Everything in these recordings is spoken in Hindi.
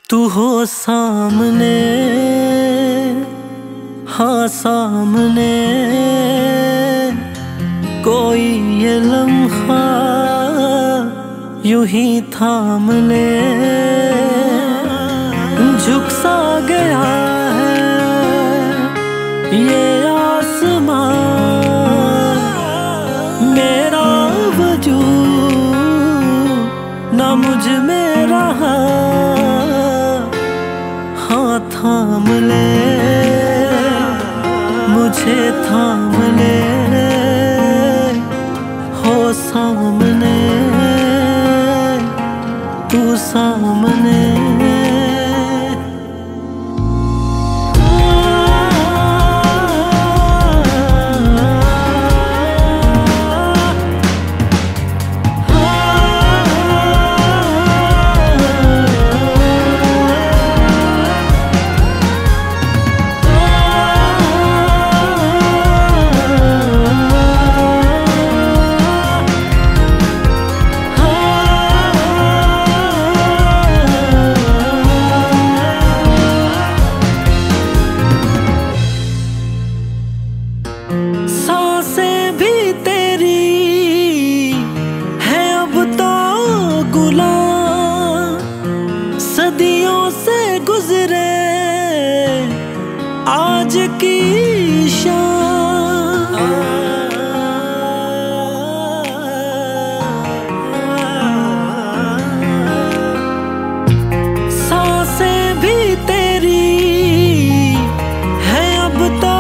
तू हो सामने, हाँ सामने, कोई ये लम्हा यूं ही थाम ले। झुक सा गया है ये आसमां, मेरा वजूद ना मुझ में रहा। हाँ थाम ले, मुझे थाम ले, हो सामने, तू सामने। सांसें भी तेरी है अब तो गुलाम, सदियों से गुजरे आज की शाम। सांसें भी तेरी है अब तो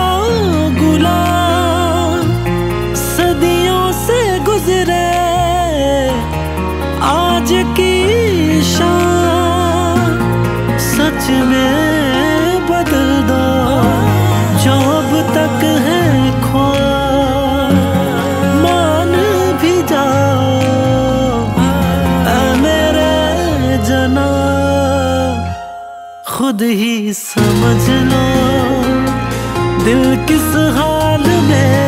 आज की शाम। सच में बदल दो जो अब तक है ख्वाब, मान भी जाओ ऐ मेरे जनाब। खुद ही समझ लो दिल किस हाल में